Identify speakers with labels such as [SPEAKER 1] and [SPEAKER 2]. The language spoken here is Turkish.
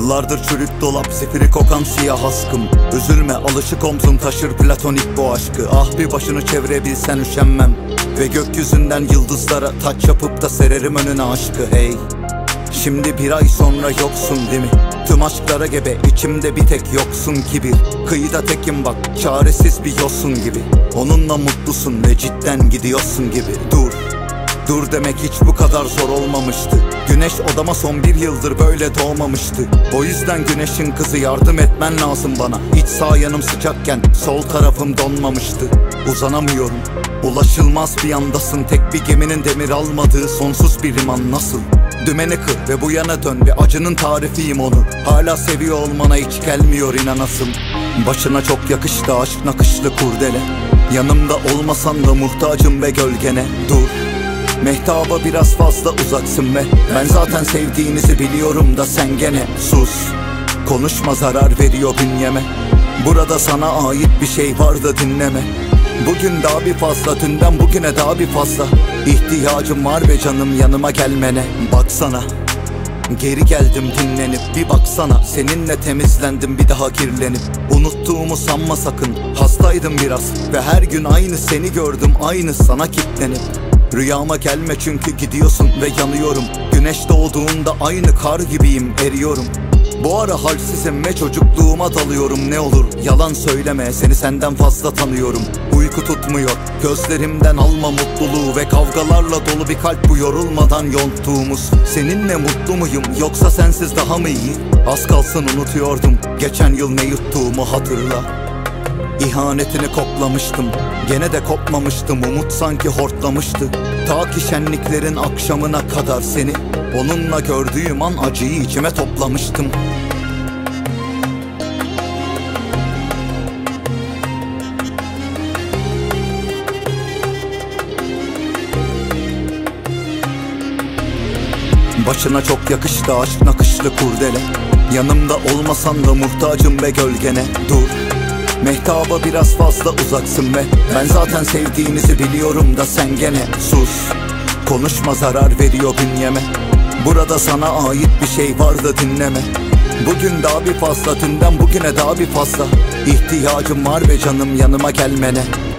[SPEAKER 1] Yıllardır çürük dolap, zifiri kokan siyah askım. Üzülme, alışık omzum taşır platonik bu aşkı. Ah bir başını çevirebilsen üşenmem. Ve gökyüzünden yıldızlara taç yapıp da sererim önüne aşkı. Hey, şimdi bir ay sonra yoksun değil mi? Tüm aşklara gebe, içimde bir tek yoksun kibir. Kıyıda tekim bak, çaresiz bir yosun gibi. Onunla mutlusun ve cidden gidiyorsun gibi. Dur demek hiç bu kadar zor olmamıştı. Güneş odama son bir yıldır böyle doğmamıştı. O yüzden güneşin kızı yardım etmen lazım bana. İç sağ yanım sıcakken sol tarafım donmamıştı. Uzanamıyorum, ulaşılmaz bir yandasın. Tek bir geminin demir almadığı sonsuz bir liman nasıl? Dümeni kır ve bu yana dön, bir acının tarifiyim onu. Hala seviyor olmana hiç gelmiyor inanasım. Başına çok yakıştı aşk nakışlı kurdele. Yanımda olmasan da muhtacım ve gölgene. Dur, mehtaba biraz fazla uzaksın ve ben zaten sevdiğinizi biliyorum da sen gene sus. Konuşma, zarar veriyor bünyeme. Burada sana ait bir şey var da dinleme. Bugün daha bir fazla, dünden bugüne daha bir fazla. İhtiyacım var ve canım yanıma gelmene. Baksana, geri geldim dinlenip, bir baksana. Seninle temizlendim bir daha kirlenip. Unuttuğumu sanma sakın, hastaydım biraz. Ve her gün aynı seni gördüm, aynı sana kilitlenip. Rüyama gelme çünkü gidiyorsun ve yanıyorum. Güneş doğduğunda aynı kar gibiyim, eriyorum. Bu ara halsizim ve çocukluğuma dalıyorum. Ne olur yalan söyleme, seni senden fazla tanıyorum. Uyku tutmuyor, gözlerimden alma mutluluğu. Ve kavgalarla dolu bir kalp bu yorulmadan yonttuğumuz. Seninle mutlu muyum yoksa sensiz daha mı iyi? Az kalsın unutuyordum, geçen yıl ne yuttuğumu hatırla. İhanetini koklamıştım, gene de kopmamıştım. Umut sanki hortlamıştı, ta ki şenliklerin akşamına kadar seni. Onunla gördüğüm an acıyı içime toplamıştım. Başına çok yakıştı aşk nakışlı kurdele. Yanımda olmasan da muhtacım ve gölgene. Dur, mehtaba biraz fazla uzaksın ve ben zaten sevdiğinizi biliyorum da sen gene sus. Konuşma, zarar veriyor bünyeme. Burada sana ait bir şey var da dinleme. Bugün daha bir fazla, dünden bugüne daha bir fazla. İhtiyacım var ve canım yanıma gelmene.